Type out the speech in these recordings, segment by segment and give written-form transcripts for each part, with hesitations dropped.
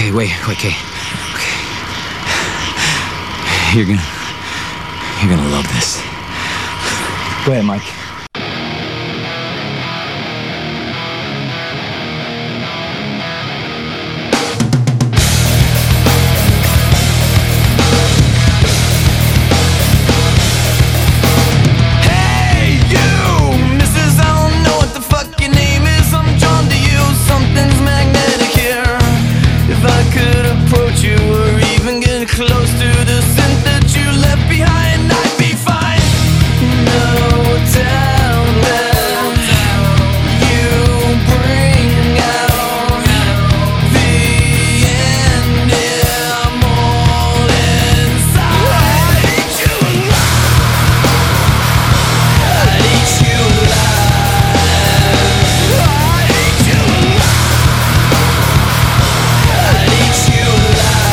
Okay, wait, okay. You're gonna love this. Go ahead, Mike. Close to the scent that you left behind, I'd be fine. No doubt that you bring out the end. I'm all inside. I'd eat you alive. I'd eat you alive. I'd eat you alive. I'd eat you alive.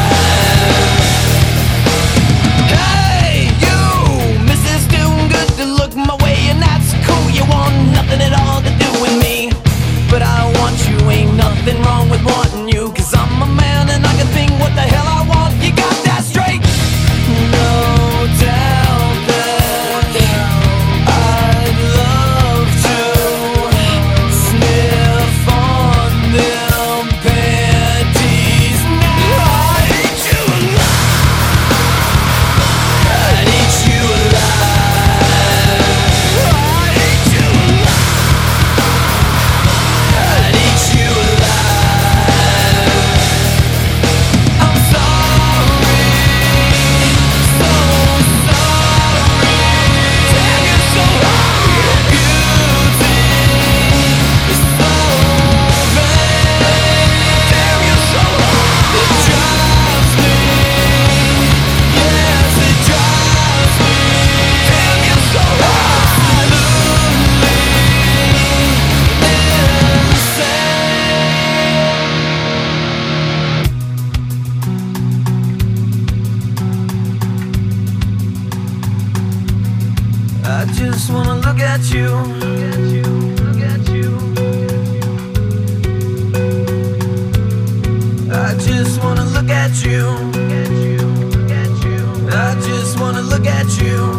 At all to do with me, but I want you. Ain't nothing wrong with wanting you, 'cause I'm a man and I can think what the hell I want. You got that straight? No doubt that I'd love to sniff on them panties now. I'd eat you alive. I'd eat you alive. I'd eat you alive. I'd eat you alive. I'm sorry, so sorry. Damn, you're so hot. Your beauty is so vain. Damn, you're so hot. It drives me. Yes, it drives me. Damn, you're so hot. I just wanna look at you. I just wanna look at you. I just wanna look at you.